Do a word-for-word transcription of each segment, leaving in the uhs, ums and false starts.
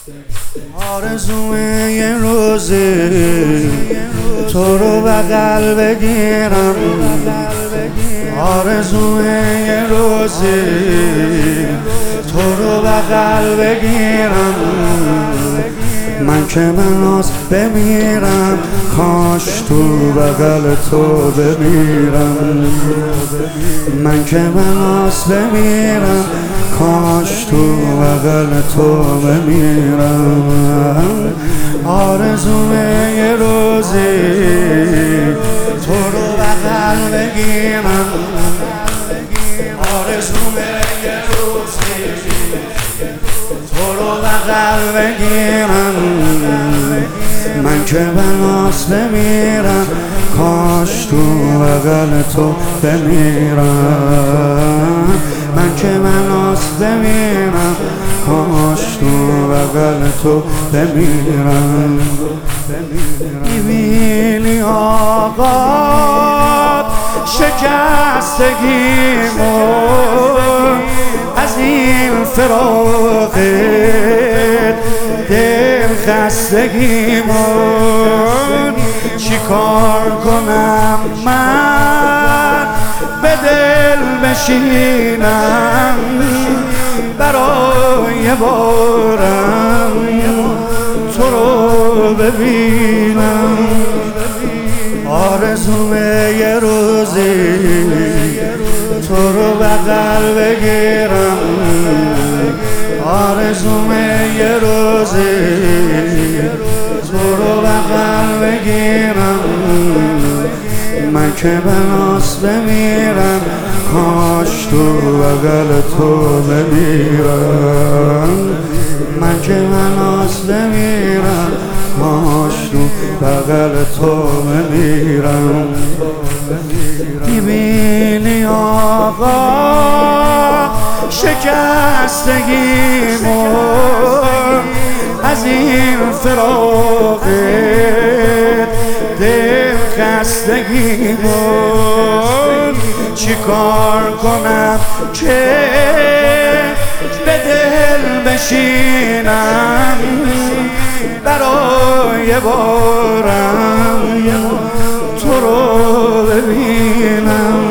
آرزوی یه روزی تو رو بغل بگیرم، آرزوی یه روزی تو رو بغل بگیرم. من که مناس بمیرم، کاش تو بغل تو بمیرم. من که مناس بمیرم، کاش تو بغل تو بمیرم. آرزوی یه روزی تو رو بغل بگیرم، آرزوی یه روزی تو رو بغل بگیرم. من که بناس بمیرم، کاش تو بغل تو بمیرم. من که بناس بمیرم، کاش تو بغل تو بمیرم. میبینی آقا شکستگیمو از این فراقت، دل خستگیمون چی کار کنم من به دل بشینم برای بارم تو رو ببینم. آرزوم یه روزی تو رو بغل بگیرم، آرزوم یه روزی تو رو بغل بگیرم. من که بناس بمیرم، کاش تو بغل تو بمیرم. من که بناس بمیرم، کاش تو بغل تو بمیرم. میبینی آقا شکستگیمو از این فراقت، دل خستگیمو چی کار کنم که به دل بشینم برای بارم تو رو ببینم.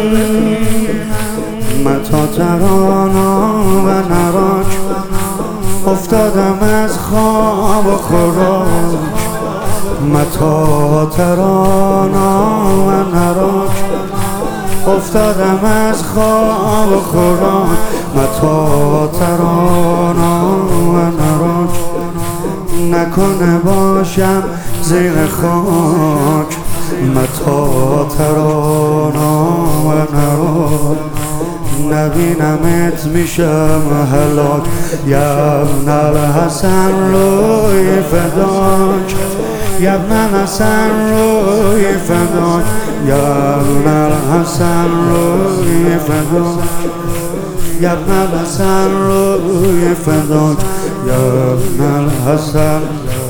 متا ترانا و نراک افتادم از خواب و خوراک، متا ترانا و نراک افتادم از خواب و خوراک. متا ترانا و نراک نکنه باشم زیر خاک. متا ترانا و نراک نبینمت میشم هلاک. یبن الحسن روی فداک، یبن الحسن روی فداک، یبن الحسن روی فداک، یبن الحسن روی فداک، یبن الحسن.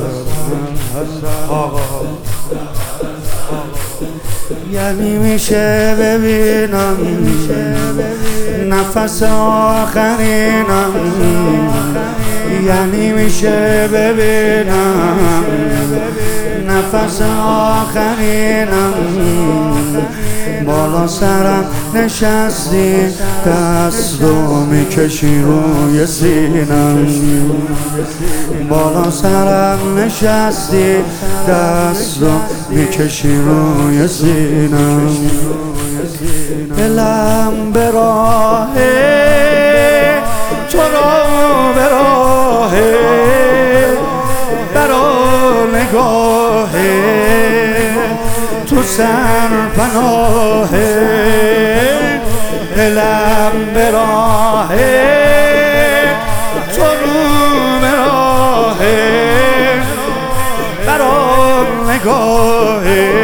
یعنی میشه ببینم نفس آخرینم، یعنی میشه ببینم نفس آخرینم. بالا سرم نشستی دست رو میکشی روی سینم، بالا سرم نشستی دست رو میکشی روی سینم. دلم به راه تو رو به راه برا نگاه تو سر پناه. دلم به راه تو رو به راه برا نگاه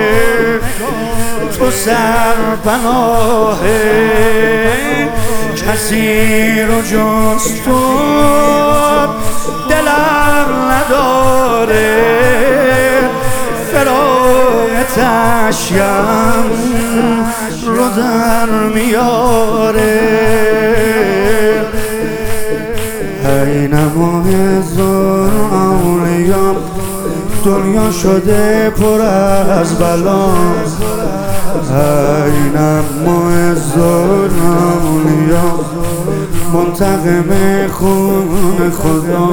تو سر پناه. کسی رو جز تو دلم نداره، فراغتشم رو در میاره. ای نمای معز الاولیا دنیا شده پر از بلا اینم معز الاولیا منتقم خون خدا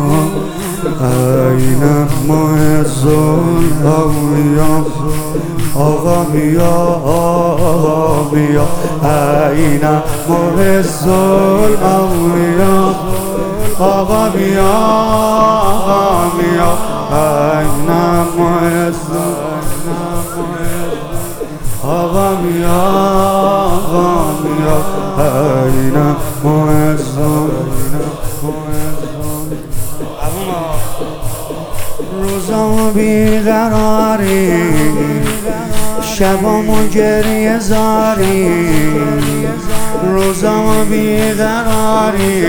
اینم معز الاولیا آقا بیا آقا بیا اینم معز الاولیا آقا بیا آقا بیا اینم معز آقا بیا آقا بیا اینم معز روزامو بیقراری شبامو گریه زاری روزامو بیقراری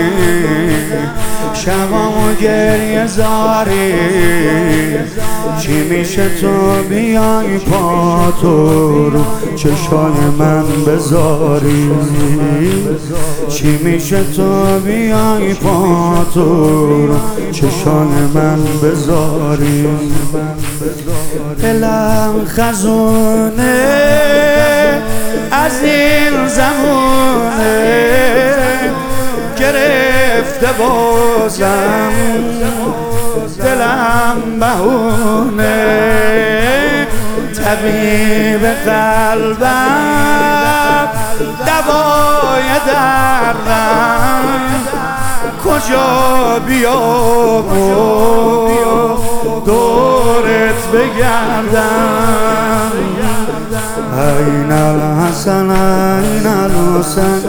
شبامو گریه زاری چی میشه تو بیای پا تو رو چشای من بذاری چی میشه تو بیای پا تو رو چشای من بذاری دلم خزونه از این زمونه گرفته بازم دلم بهونه طبیب قلبم دوای دردم کجا بیام و دورت بگردم این الحسن این الحسن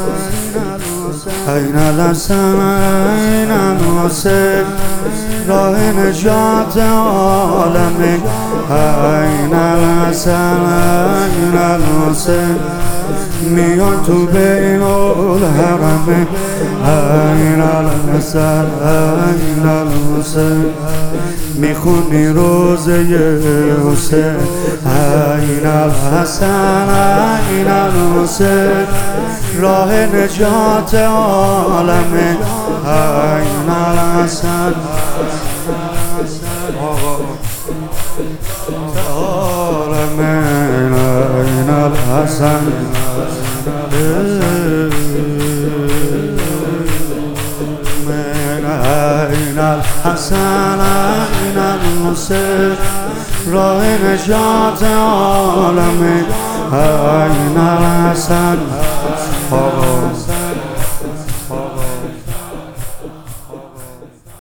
این الحسن این الحسن راه نجات عالمه این الحسن این الحسن میان تو بین الحرمه این الحسن این الحسن میخونی روزه حسین این الحسن این الحسین راه نجات عالمه این الحسن عالمه این الحسن این الحسن این الحسین راه نجات عالمه این الحسن